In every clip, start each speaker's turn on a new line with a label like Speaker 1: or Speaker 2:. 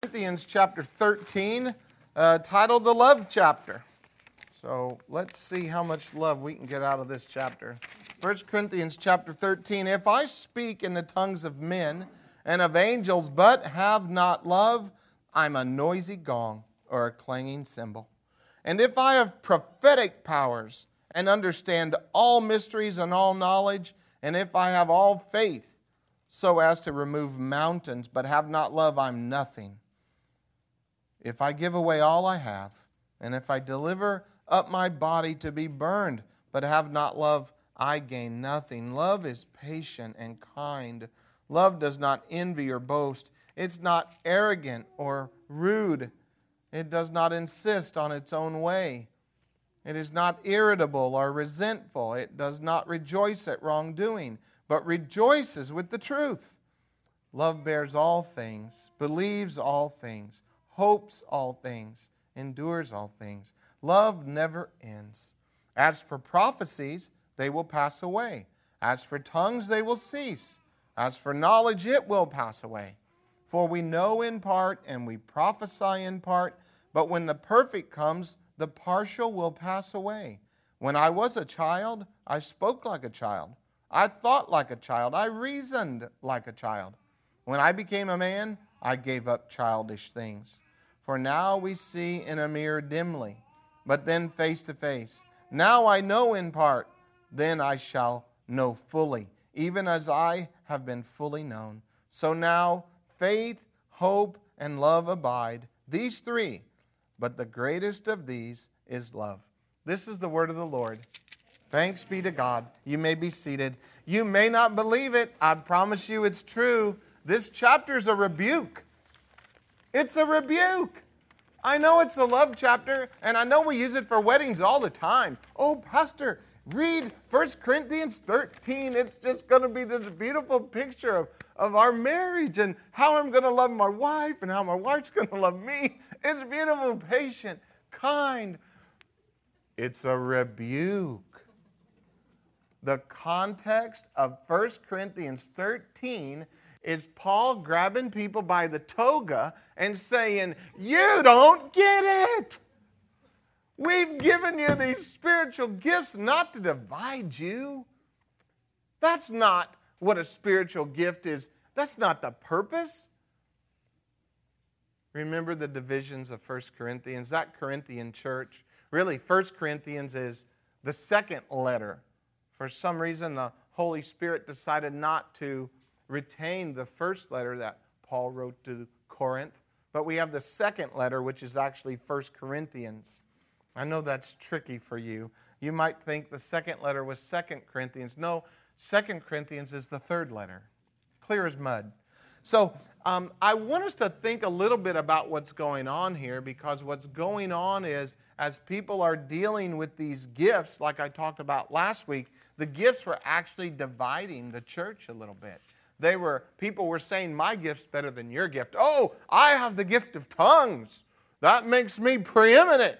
Speaker 1: Corinthians chapter 13, titled the Love Chapter. So let's see how much love we can get out of this chapter. 1 Corinthians chapter 13, if I speak in the tongues of men and of angels, but have not love, I'm a noisy gong or a clanging cymbal. And if I have prophetic powers and understand all mysteries and all knowledge, and if I have all faith so as to remove mountains, but have not love, I'm nothing. If I give away all I have, and if I deliver up my body to be burned, but have not love, I gain nothing. Love is patient and kind. Love does not envy or boast. It's not arrogant or rude. It does not insist on its own way. It is not irritable or resentful. It does not rejoice at wrongdoing, but rejoices with the truth. Love bears all things, believes all things, hopes all things, endures all things. Love never ends. As for prophecies, they will pass away. As for tongues, they will cease. As for knowledge, it will pass away. For we know in part and we prophesy in part, but when the perfect comes, the partial will pass away. When I was a child, I spoke like a child. I thought like a child. I reasoned like a child. When I became a man, I gave up childish things. For now we see in a mirror dimly, but then face to face. Now I know in part, then I shall know fully, even as I have been fully known. So now faith, hope, and love abide, these three, but the greatest of these is love. This is the word of the Lord. Thanks be to God. You may be seated. You may not believe it. I promise you it's true. This chapter is a rebuke. It's a rebuke. I know it's the love chapter, and I know we use it for weddings all the time. Oh, Pastor, read 1 Corinthians 13. It's just going to be this beautiful picture of our marriage and how I'm going to love my wife and how my wife's going to love me. It's beautiful, patient, kind. It's a rebuke. The context of 1 Corinthians 13 is Paul grabbing people by the toga and saying, you don't get it. We've given you these spiritual gifts not to divide you. That's not what a spiritual gift is. That's not the purpose. Remember the divisions of 1 Corinthians? That Corinthian church, really 1 Corinthians is the second letter. For some reason, the Holy Spirit decided not to retain the first letter that Paul wrote to Corinth, but we have the second letter, which is actually 1 Corinthians. I know that's tricky for you. You might think the second letter was 2 Corinthians. No, 2 Corinthians is the third letter. Clear as mud. So I want us to think a little bit about what's going on here, because what's going on is, as people are dealing with these gifts, like I talked about last week, the gifts were actually dividing the church a little bit. People were saying, my gift's better than your gift. Oh, I have the gift of tongues. That makes me preeminent.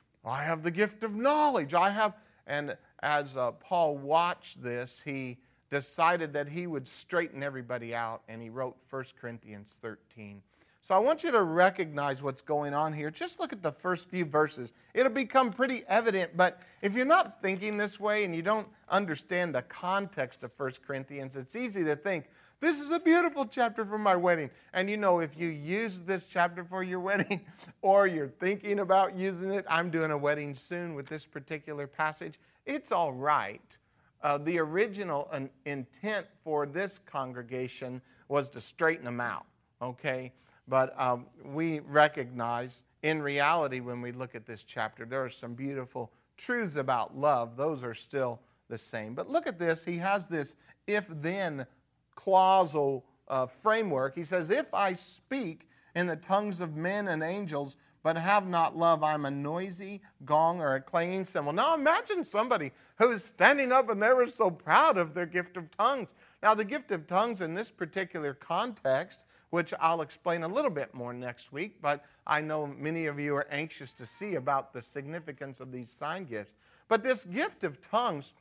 Speaker 1: I have the gift of knowledge. And as Paul watched this, he decided that he would straighten everybody out, and he wrote 1 Corinthians 13. So I want you to recognize what's going on here. Just look at the first few verses. It'll become pretty evident, but if you're not thinking this way and you don't understand the context of 1 Corinthians, it's easy to think, this is a beautiful chapter for my wedding. And you know, if you use this chapter for your wedding, or you're thinking about using it, I'm doing a wedding soon with this particular passage, it's all right. The original intent for this congregation was to straighten them out, okay? But we recognize, in reality, when we look at this chapter, there are some beautiful truths about love. Those are still the same. But look at this. He has this if-then clausal framework. He says, if I speak in the tongues of men and angels, but have not love, I'm a noisy gong or a clanging cymbal. Now imagine somebody who is standing up and they were so proud of their gift of tongues. Now the gift of tongues in this particular context, which I'll explain a little bit more next week, but I know many of you are anxious to see about the significance of these sign gifts. But this gift of tongues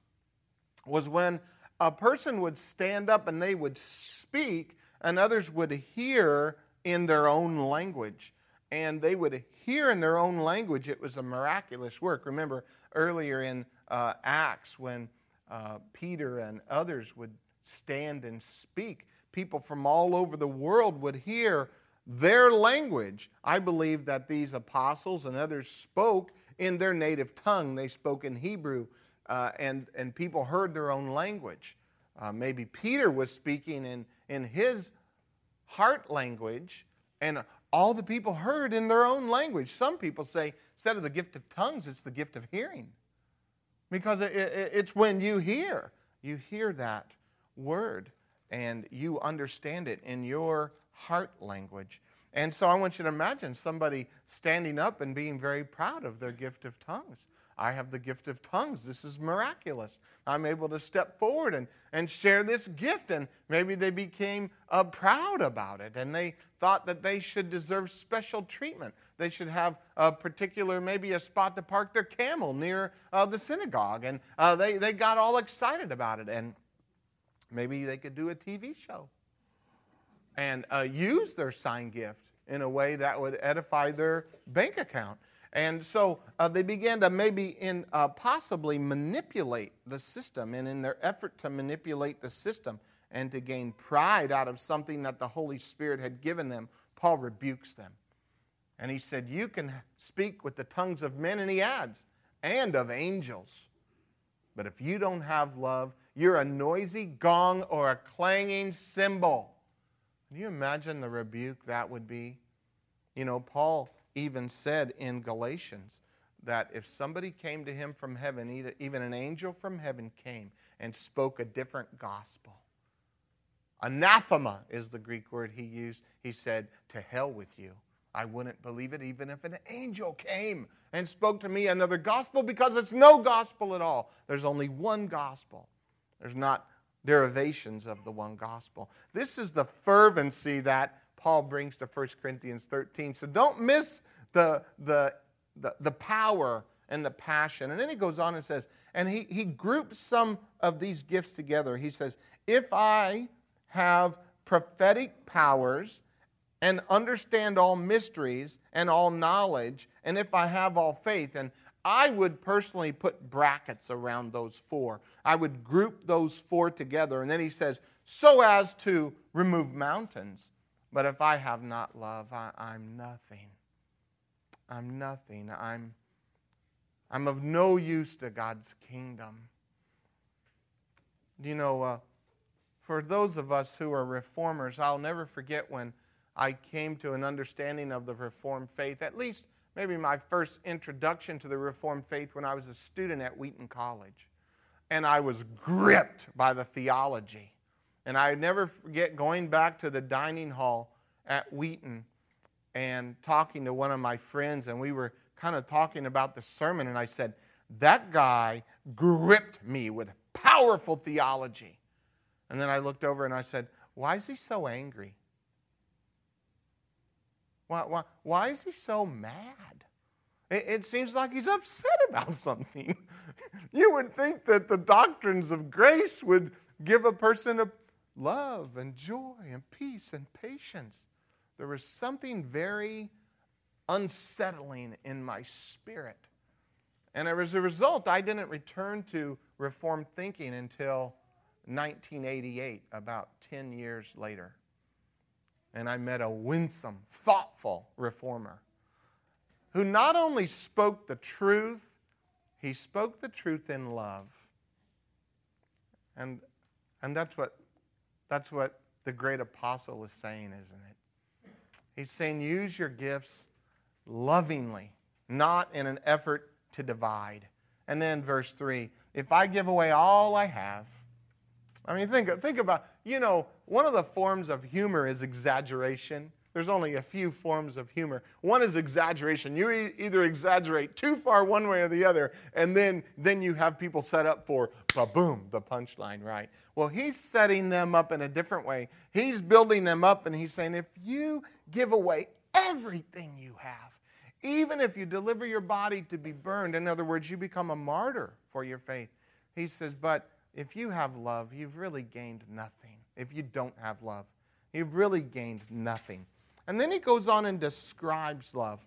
Speaker 1: was when a person would stand up and they would speak and others would hear in their own language. And they would hear in their own language. It was a miraculous work. Remember earlier in Acts when Peter and others would stand and speak, people from all over the world would hear their language. I believe that these apostles and others spoke in their native tongue. They spoke in Hebrew, and people heard their own language. Maybe Peter was speaking in his heart language, and all the people heard in their own language. Some people say instead of the gift of tongues, it's the gift of hearing. Because it's when you hear that word and you understand it in your heart language. And so I want you to imagine somebody standing up and being very proud of their gift of tongues. I have the gift of tongues. This is miraculous. I'm able to step forward and share this gift. And maybe they became proud about it. And they thought that they should deserve special treatment. They should have a particular, maybe a spot to park their camel near the synagogue. And they got all excited about it. And maybe they could do a TV show and use their sign gift in a way that would edify their bank account. And so they began to maybe possibly manipulate the system. And in their effort to manipulate the system and to gain pride out of something that the Holy Spirit had given them, Paul rebukes them. And he said, you can speak with the tongues of men, and he adds, and of angels. But if you don't have love, you're a noisy gong or a clanging cymbal. Can you imagine the rebuke that would be? You know, Paul even said in Galatians that if somebody came to him from heaven, even an angel from heaven came and spoke a different gospel. Anathema is the Greek word he used. He said, to hell with you. I wouldn't believe it even if an angel came and spoke to me another gospel, because it's no gospel at all. There's only one gospel. There's not derivations of the one gospel. This is the fervency that Paul brings to 1 Corinthians 13. So don't miss the power and the passion. And then he goes on and says, and he groups some of these gifts together. He says, if I have prophetic powers and understand all mysteries and all knowledge, and if I have all faith, and I would personally put brackets around those four. I would group those four together. And then he says, so as to remove mountains. But if I have not love, I'm nothing. I'm nothing. I'm of no use to God's kingdom. You know, for those of us who are reformers, I'll never forget when I came to an understanding of the Reformed faith, at least maybe my first introduction to the Reformed faith when I was a student at Wheaton College. And I was gripped by the theology. And I never forget going back to the dining hall at Wheaton and talking to one of my friends, and we were kind of talking about the sermon, and I said, that guy gripped me with powerful theology. And then I looked over and I said, why is he so angry? Why is he so mad? It seems like he's upset about something. You would think that the doctrines of grace would give a person a love and joy and peace and patience. There was something very unsettling in my spirit. And as a result, I didn't return to Reformed thinking until 1988, about 10 years later. And I met a winsome, thoughtful reformer who not only spoke the truth, he spoke the truth in love. And that's what the great apostle is saying, isn't it? He's saying use your gifts lovingly, not in an effort to divide. And then verse 3, if I give away all I have, I mean, think about, one of the forms of humor is exaggeration. There's only a few forms of humor. One is exaggeration. You either exaggerate too far one way or the other, and then you have people set up for, boom, the punchline, right? Well, he's setting them up in a different way. He's building them up, and he's saying, if you give away everything you have, even if you deliver your body to be burned, in other words, you become a martyr for your faith. He says, but if you have love, you've really gained nothing. If you don't have love, you've really gained nothing. And then he goes on and describes love.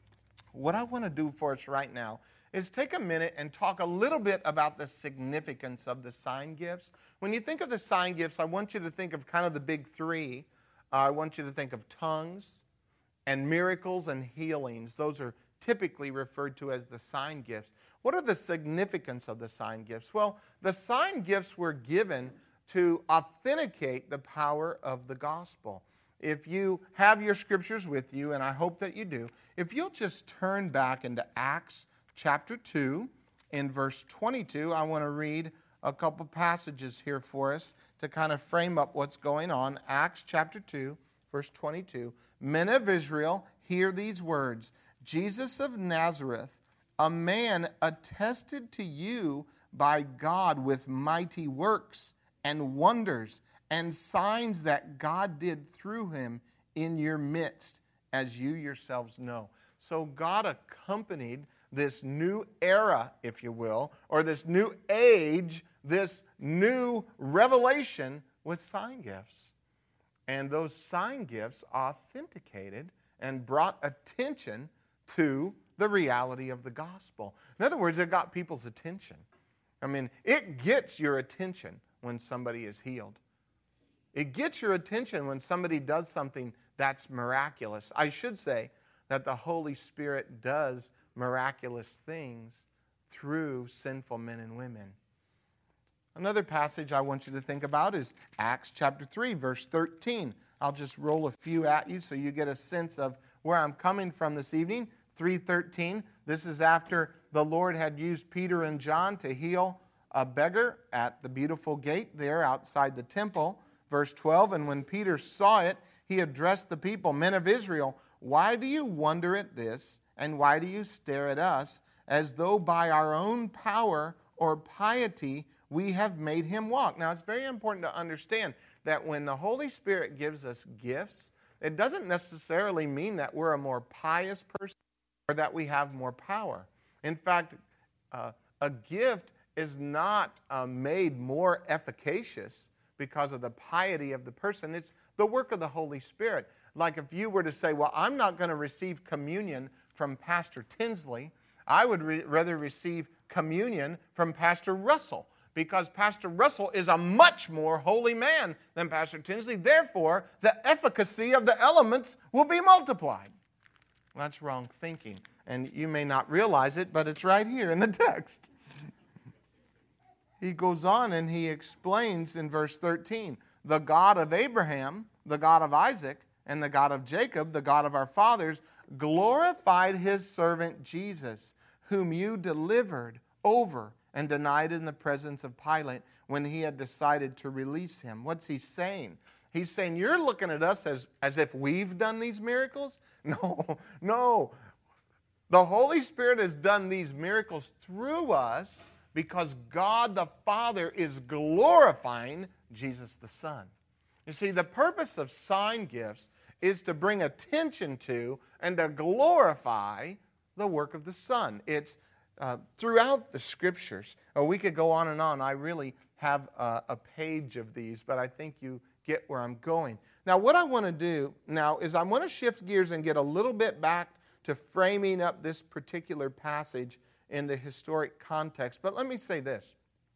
Speaker 1: What I want to do for us right now is take a minute and talk a little bit about the significance of the sign gifts. When you think of the sign gifts, I want you to think of kind of the big three. I want you to think of tongues and miracles and healings. Those are typically referred to as the sign gifts. What are the significance of the sign gifts? Well, the sign gifts were given to authenticate the power of the gospel. If you have your scriptures with you, and I hope that you do, if you'll just turn back into Acts chapter 2, in verse 22, I want to read a couple passages here for us to kind of frame up what's going on. Acts chapter 2, verse 22. Men of Israel, hear these words. Jesus of Nazareth, a man attested to you by God with mighty works and wonders and signs that God did through him in your midst, as you yourselves know. So God accompanied this new era, if you will, or this new age, this new revelation with sign gifts. And those sign gifts authenticated and brought attention to the reality of the gospel. In other words, it got people's attention. I mean, it gets your attention when somebody is healed. It gets your attention when somebody does something that's miraculous. I should say that the Holy Spirit does miraculous things through sinful men and women. Another passage I want you to think about is Acts chapter 3, verse 13. I'll just roll a few at you so you get a sense of where I'm coming from this evening. 3:13. This is after the Lord had used Peter and John to heal a beggar at the beautiful gate there outside the temple. Verse 12, and when Peter saw it, he addressed the people, men of Israel, why do you wonder at this, and why do you stare at us, as though by our own power or piety we have made him walk? Now, it's very important to understand that when the Holy Spirit gives us gifts, it doesn't necessarily mean that we're a more pious person or that we have more power. In fact, a gift is not made more efficacious because of the piety of the person. It's the work of the Holy Spirit. Like if you were to say, well, I'm not going to receive communion from Pastor Tinsley, I would rather receive communion from Pastor Russell, because Pastor Russell is a much more holy man than Pastor Tinsley. Therefore, the efficacy of the elements will be multiplied. That's wrong thinking. And you may not realize it, but it's right here in the text. He goes on and he explains in verse 13, the God of Abraham, the God of Isaac, and the God of Jacob, the God of our fathers, glorified his servant Jesus, whom you delivered over and denied in the presence of Pilate when he had decided to release him. What's he saying? He's saying, you're looking at us as if we've done these miracles? No. The Holy Spirit has done these miracles through us because God the Father is glorifying Jesus the Son. You see, the purpose of sign gifts is to bring attention to and to glorify the work of the Son. It's throughout the Scriptures. We could go on and on. I really have a page of these, but I think you get where I'm going. Now, what I want to do now is I want to shift gears and get a little bit back to framing up this particular passage in the historic context. But let me say this.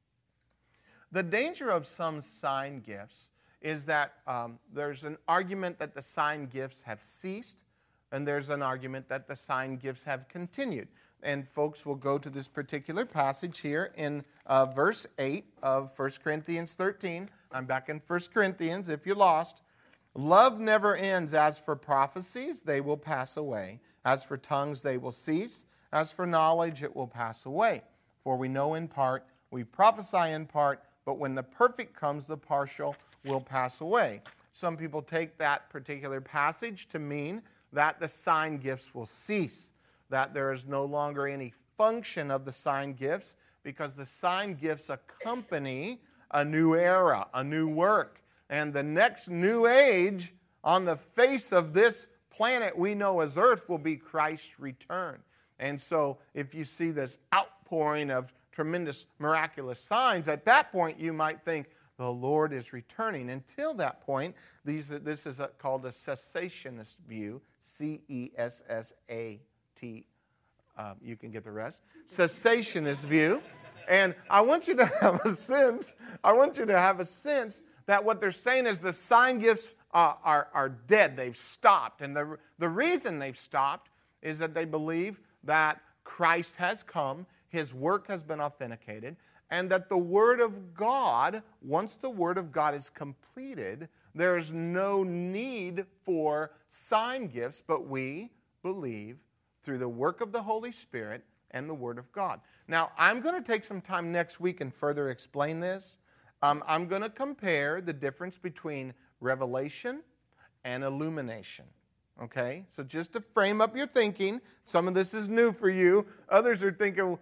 Speaker 1: The danger of some sign gifts is that there's an argument that the sign gifts have ceased, and there's an argument that the sign gifts have continued. And folks will go to this particular passage here in verse 8 of 1 Corinthians 13. I'm back in 1 Corinthians if you're lost. Love never ends. As for prophecies, they will pass away. As for tongues, they will cease. As for knowledge, it will pass away. For we know in part, we prophesy in part, but when the perfect comes, the partial will pass away. Some people take that particular passage to mean that the sign gifts will cease, that there is no longer any function of the sign gifts because the sign gifts accompany a new era, a new work. And the next new age on the face of this planet we know as Earth will be Christ's return. And so if you see this outpouring of tremendous miraculous signs, at that point you might think the Lord is returning. Until that point, this is called a cessationist view, C-E-S-S-A-T. You can get the rest. Cessationist view. And I want you to have a sense that what they're saying is the sign gifts are dead. They've stopped. And the reason they've stopped is that they believe that Christ has come, his work has been authenticated, and that the Word of God, once the Word of God is completed, there is no need for sign gifts, but we believe through the work of the Holy Spirit and the Word of God. Now, I'm going to take some time next week and further explain this. I'm going to compare the difference between revelation and illumination. Okay? So just to frame up your thinking, some of this is new for you. Others are thinking,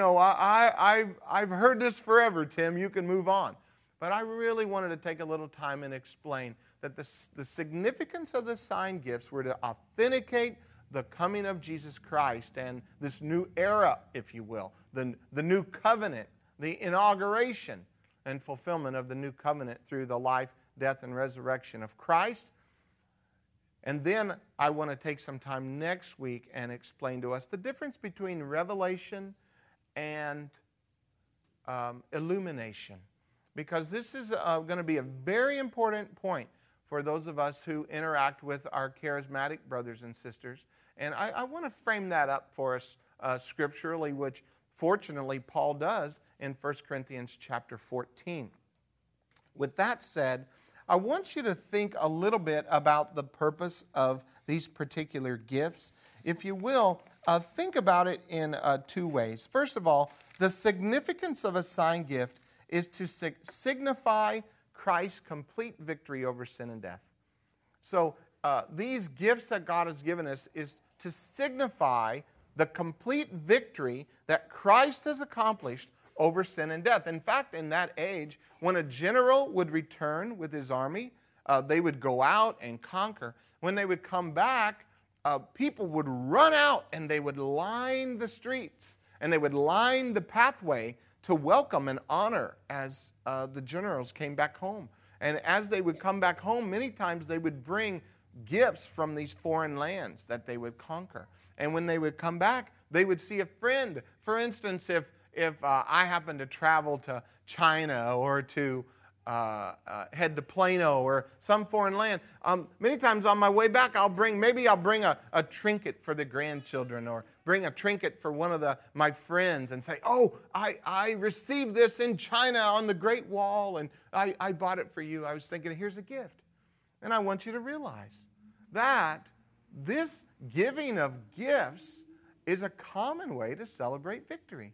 Speaker 1: I've heard this forever, Tim. You can move on. But I really wanted to take a little time and explain that the significance of the sign gifts were to authenticate the coming of Jesus Christ and this new era, if you will, the new covenant, the inauguration and fulfillment of the new covenant through the life, death, and resurrection of Christ. And then I want to take some time next week and explain to us the difference between revelation and illumination. Because this is going to be a very important point for those of us who interact with our charismatic brothers and sisters. And I want to frame that up for us scripturally, which fortunately Paul does in 1 Corinthians chapter 14. With that said, I want you to think a little bit about the purpose of these particular gifts. If you will, think about it in two ways. First of all, the significance of a sign gift is to signify Christ's complete victory over sin and death. So these gifts that God has given us is to signify the complete victory that Christ has accomplished over sin and death. In fact, in that age, when a general would return with his army, they would go out and conquer. When they would come back, people would run out and they would line the streets and they would line the pathway to welcome and honor as the generals came back home. And as they would come back home, many times they would bring gifts from these foreign lands that they would conquer. And when they would come back, they would see a friend. For instance, if I happen to travel to China or to head to Plano or some foreign land, many times on my way back, I'll bring a trinket for the grandchildren or bring a trinket for one of my friends and say, oh, I received this in China on the Great Wall and I bought it for you. I was thinking, here's a gift. And I want you to realize that this giving of gifts is a common way to celebrate victory.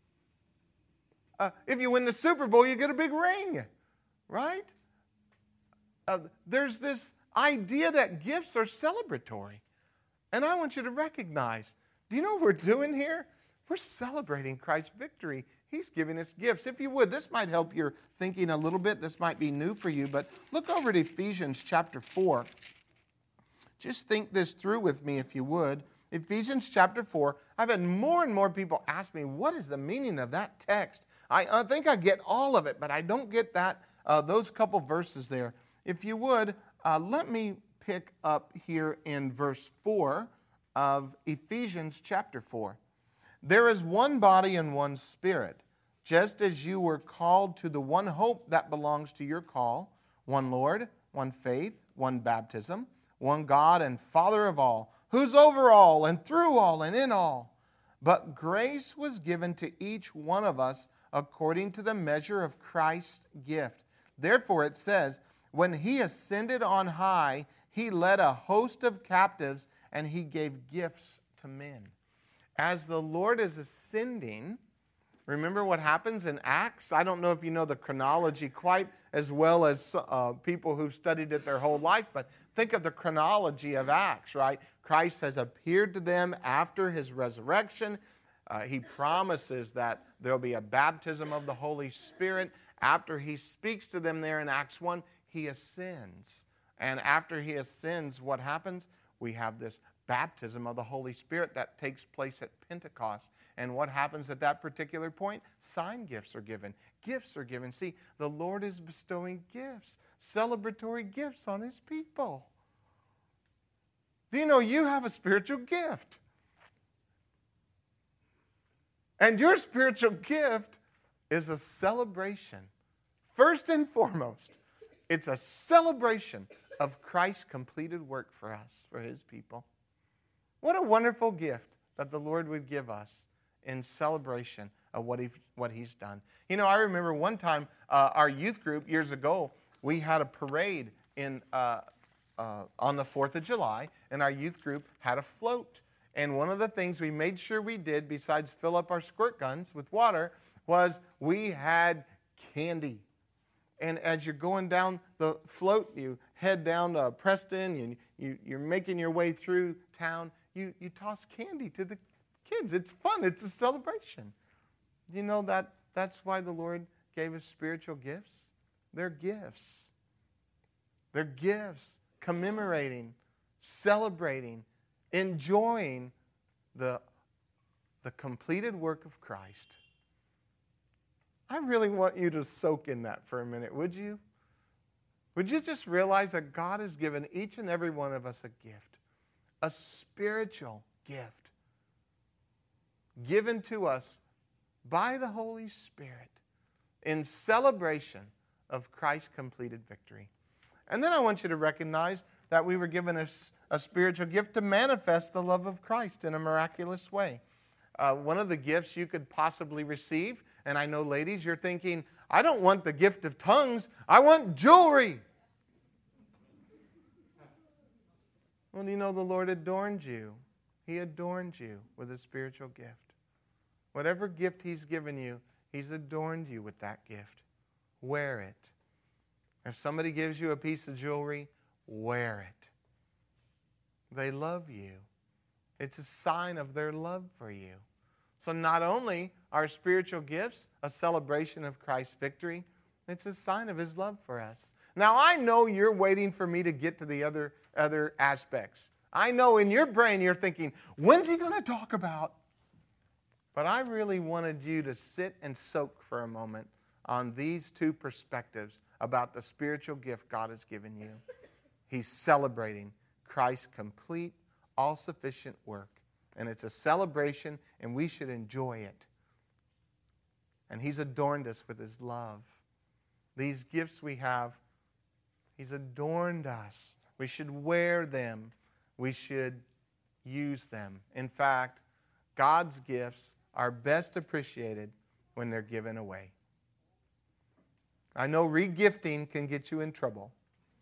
Speaker 1: If you win the Super Bowl, you get a big ring, right? There's this idea that gifts are celebratory. And I want you to recognize, do you know what we're doing here? We're celebrating Christ's victory. He's giving us gifts. If you would, this might help your thinking a little bit. This might be new for you, but look over at Ephesians chapter 4. Just think this through with me, if you would. Ephesians chapter 4. I've had more and more people ask me, what is the meaning of that text? I think I get all of it, but I don't get those couple verses there. If you would, let me pick up here in verse 4 of Ephesians chapter 4. There is one body and one Spirit, just as you were called to the one hope that belongs to your call, one Lord, one faith, one baptism, one God and Father of all, who's over all and through all and in all. But grace was given to each one of us according to the measure of Christ's gift. Therefore it says, when he ascended on high, he led a host of captives and he gave gifts to men. As the Lord is ascending, remember what happens in Acts? I don't know if you know the chronology quite as well as people who've studied it their whole life, but think of the chronology of Acts, right? Christ has appeared to them after his resurrection. He promises that there'll be a baptism of the Holy Spirit. After he speaks to them there in Acts 1, he ascends. And after he ascends, what happens? We have this baptism of the Holy Spirit that takes place at Pentecost. And what happens at that particular point? Sign gifts are given. Gifts are given. See, the Lord is bestowing gifts, celebratory gifts on His people. Do you know you have a spiritual gift? And your spiritual gift is a celebration. First and foremost, it's a celebration of Christ's completed work for us, for His people. What a wonderful gift that the Lord would give us in celebration of what He's done. You know, I remember one time, our youth group years ago, we had a parade on the 4th of July, and our youth group had a float. And one of the things we made sure we did, besides fill up our squirt guns with water, was we had candy. And as you're going down the float, you head down to Preston, and you're making your way through town, you toss candy to the kids. It's fun. It's a celebration. Do you know that that's why the Lord gave us spiritual gifts? They're gifts. They're gifts commemorating, celebrating, enjoying the completed work of Christ. I really want you to soak in that for a minute, would you? Would you just realize that God has given each and every one of us a gift, a spiritual gift, given to us by the Holy Spirit in celebration of Christ's completed victory. And then I want you to recognize that we were given a spiritual gift to manifest the love of Christ in a miraculous way. One of the gifts you could possibly receive, and I know, ladies, you're thinking, I don't want the gift of tongues. I want jewelry. Well, you know, the Lord adorned you. He adorned you with a spiritual gift. Whatever gift He's given you, He's adorned you with that gift. Wear it. If somebody gives you a piece of jewelry, wear it. They love you. It's a sign of their love for you. So not only are spiritual gifts a celebration of Christ's victory, it's a sign of His love for us. Now, I know you're waiting for me to get to the other aspects. I know in your brain you're thinking, when's he going to talk about? But I really wanted you to sit and soak for a moment on these two perspectives about the spiritual gift God has given you. He's celebrating Christ's complete, all-sufficient work. And it's a celebration, and we should enjoy it. And He's adorned us with His love. These gifts we have, He's adorned us. We should wear them. We should use them. In fact, God's gifts are best appreciated when they're given away. I know regifting can get you in trouble.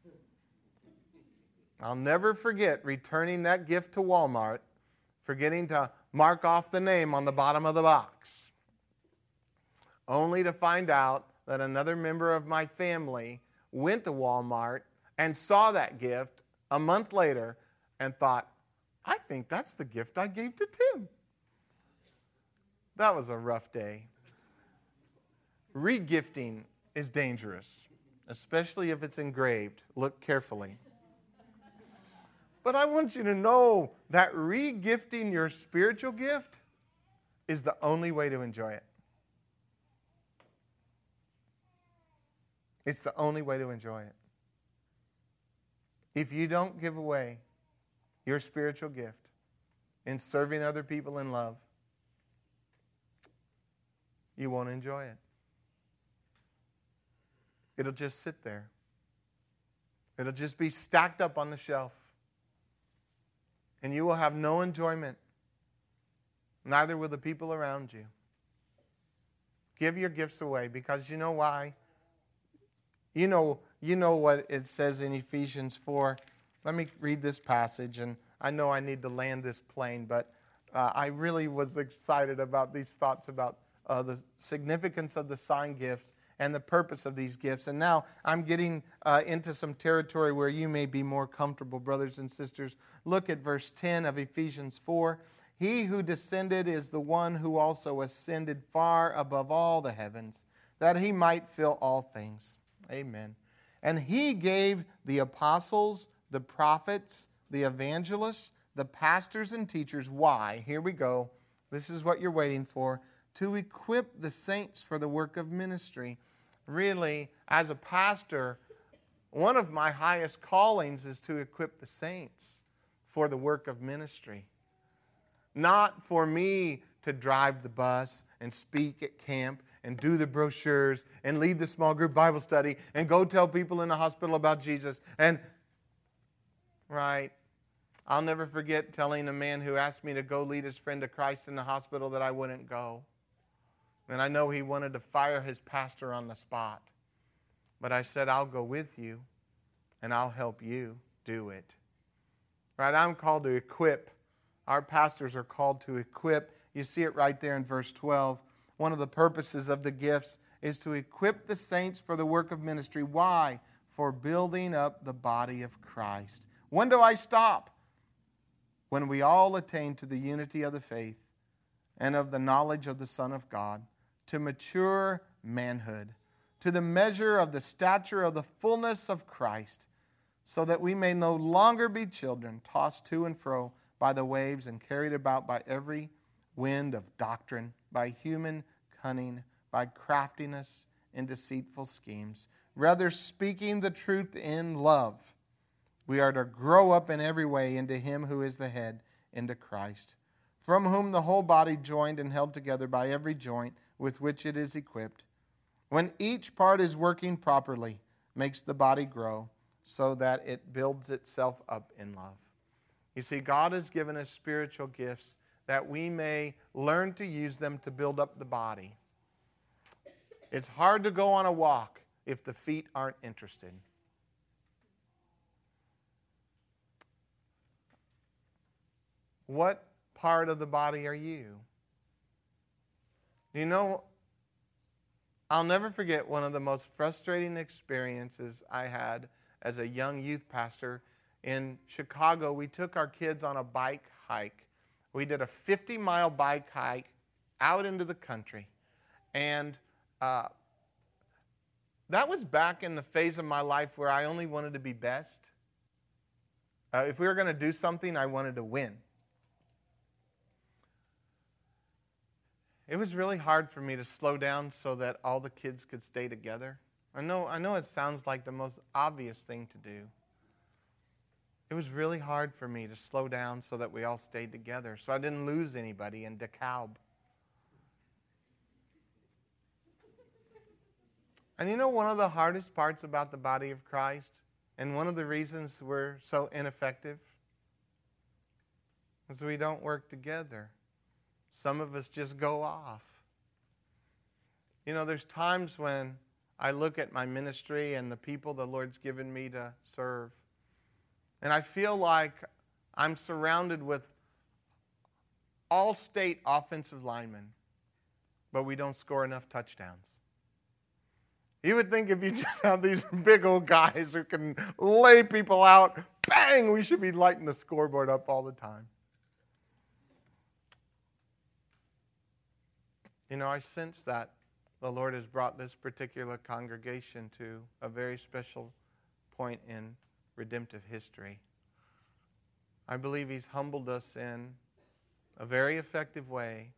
Speaker 1: I'll never forget returning that gift to Walmart, forgetting to mark off the name on the bottom of the box, only to find out that another member of my family went to Walmart and saw that gift a month later and thought, I think that's the gift I gave to Tim. That was a rough day. Regifting is dangerous, especially if it's engraved. Look carefully. But I want you to know that regifting your spiritual gift is the only way to enjoy it. It's the only way to enjoy it. If you don't give away your spiritual gift in serving other people in love, you won't enjoy it. It'll just sit there. It'll just be stacked up on the shelf. And you will have no enjoyment. Neither will the people around you. Give your gifts away, because you know why? You know what it says in Ephesians 4. Let me read this passage, and I know I need to land this plane, but I really was excited about these thoughts about the significance of the sign gifts and the purpose of these gifts. And now I'm getting into some territory where you may be more comfortable, brothers and sisters. Look at verse 10 of Ephesians 4. He who descended is the one who also ascended far above all the heavens, that He might fill all things. Amen. And He gave the apostles, the prophets, the evangelists, the pastors and teachers. Why? Here we go. This is what you're waiting for. To equip the saints for the work of ministry. Really, as a pastor, one of my highest callings is to equip the saints for the work of ministry. Not for me to drive the bus and speak at camp and do the brochures and lead the small group Bible study and go tell people in the hospital about Jesus. Right. I'll never forget telling a man who asked me to go lead his friend to Christ in the hospital that I wouldn't go. And I know he wanted to fire his pastor on the spot. But I said, I'll go with you and I'll help you do it. Right? I'm called to equip. Our pastors are called to equip. You see it right there in verse 12. One of the purposes of the gifts is to equip the saints for the work of ministry. Why? For building up the body of Christ. When do I stop? When we all attain to the unity of the faith and of the knowledge of the Son of God, to mature manhood, to the measure of the stature of the fullness of Christ, so that we may no longer be children, tossed to and fro by the waves and carried about by every wind of doctrine, by human cunning, by craftiness and deceitful schemes. Rather, speaking the truth in love, we are to grow up in every way into Him who is the head, into Christ, from whom the whole body, joined and held together by every joint with which it is equipped, when each part is working properly, makes the body grow so that it builds itself up in love. You see, God has given us spiritual gifts that we may learn to use them to build up the body. It's hard to go on a walk if the feet aren't interested. What part of the body are you? You know, I'll never forget one of the most frustrating experiences I had as a young youth pastor. In Chicago, we took our kids on a bike hike. We did a 50-mile bike hike out into the country. And that was back in the phase of my life where I only wanted to be best. If we were going to do something, I wanted to win. It was really hard for me to slow down so that all the kids could stay together. I know it sounds like the most obvious thing to do. It was really hard for me to slow down so that we all stayed together, so I didn't lose anybody in DeKalb. And you know one of the hardest parts about the body of Christ, and one of the reasons we're so ineffective, is we don't work together. Some of us just go off. You know, there's times when I look at my ministry and the people the Lord's given me to serve, and I feel like I'm surrounded with all-state offensive linemen, but we don't score enough touchdowns. You would think if you just have these big old guys who can lay people out, bang, we should be lighting the scoreboard up all the time. You know, I sense that the Lord has brought this particular congregation to a very special point in redemptive history. I believe He's humbled us in a very effective way.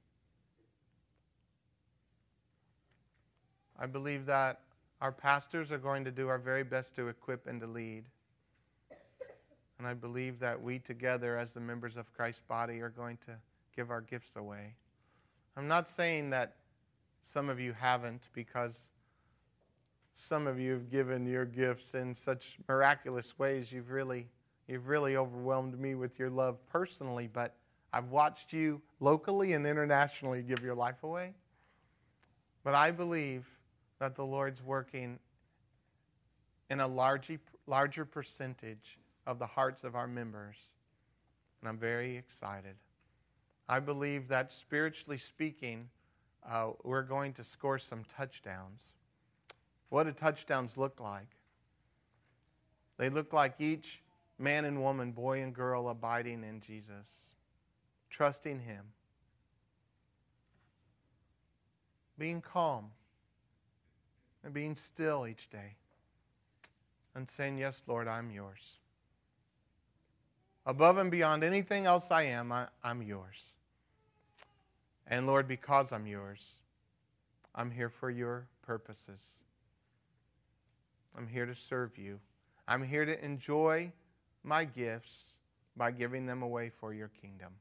Speaker 1: I believe that our pastors are going to do our very best to equip and to lead. And I believe that we together as the members of Christ's body are going to give our gifts away. I'm not saying that some of you haven't, because some of you have given your gifts in such miraculous ways. You've really overwhelmed me with your love personally, but I've watched you locally and internationally give your life away. But I believe that the Lord's working in a larger percentage of the hearts of our members. And I'm very excited. I believe that spiritually speaking, we're going to score some touchdowns. What do touchdowns look like? They look like each man and woman, boy and girl, abiding in Jesus, trusting Him, being calm, and being still each day, and saying, yes, Lord, I'm yours. Above and beyond anything else I am, I'm yours. And Lord, because I'm yours, I'm here for your purposes. I'm here to serve you. I'm here to enjoy my gifts by giving them away for your kingdom.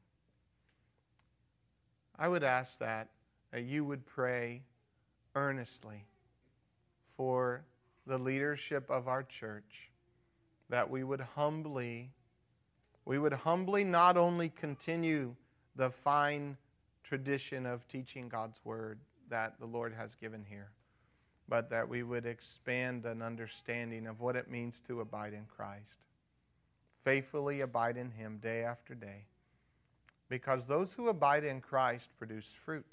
Speaker 1: I would ask that you would pray earnestly for the leadership of our church, that we would humbly not only continue the fine tradition of teaching God's word that the Lord has given here, but that we would expand an understanding of what it means to abide in Christ. Faithfully abide in Him day after day. Because those who abide in Christ produce fruit.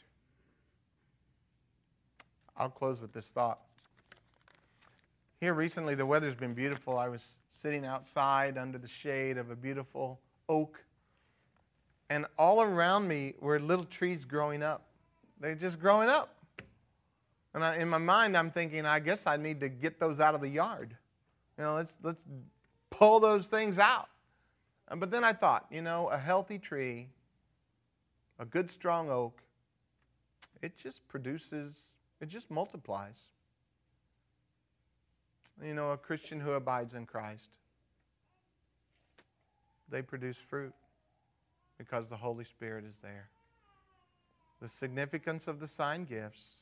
Speaker 1: I'll close with this thought. Here recently, the weather's been beautiful. I was sitting outside under the shade of a beautiful oak, and all around me were little trees growing up. They're just growing up. And in my mind, I'm thinking, I guess I need to get those out of the yard. Let's pull those things out. But then I thought, a healthy tree, a good strong oak, it just multiplies. A Christian who abides in Christ, they produce fruit because the Holy Spirit is there. The significance of the sign gifts,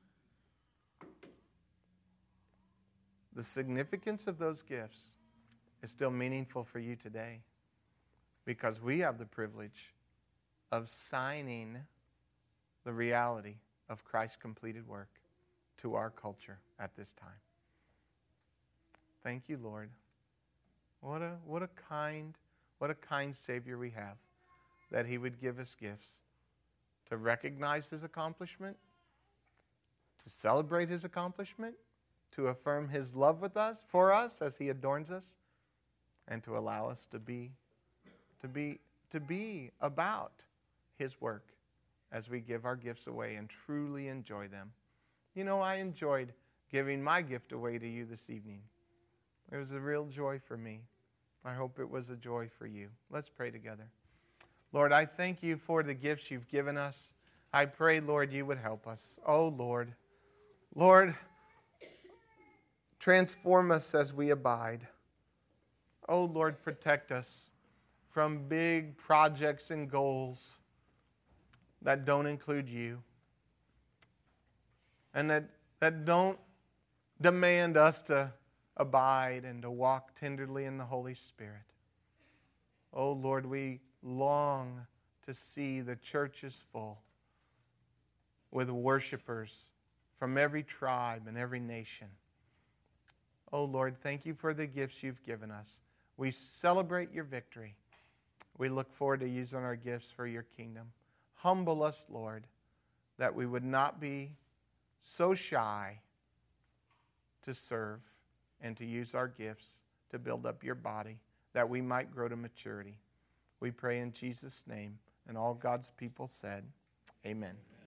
Speaker 1: the significance of those gifts is still meaningful for you today because we have the privilege of signing the reality of Christ's completed work to our culture at this time. Thank you, Lord. What a kind Savior we have, that He would give us gifts to recognize His accomplishment, to celebrate His accomplishment, to affirm His love for us as He adorns us, and to allow us to be about His work as we give our gifts away and truly enjoy them. I enjoyed giving my gift away to you this evening. It was a real joy for me. I hope it was a joy for you. Let's pray together. Lord, I thank you for the gifts you've given us. I pray, Lord, you would help us. Oh, Lord, transform us as we abide. Oh, Lord, protect us from big projects and goals that don't include you and that don't demand us to abide and to walk tenderly in the Holy Spirit. Oh, Lord, we long to see the churches full with worshipers from every tribe and every nation. Oh, Lord, thank you for the gifts you've given us. We celebrate your victory. We look forward to using our gifts for your kingdom. Humble us, Lord, that we would not be so shy to serve and to use our gifts to build up your body, that we might grow to maturity. We pray in Jesus' name, and all God's people said, amen.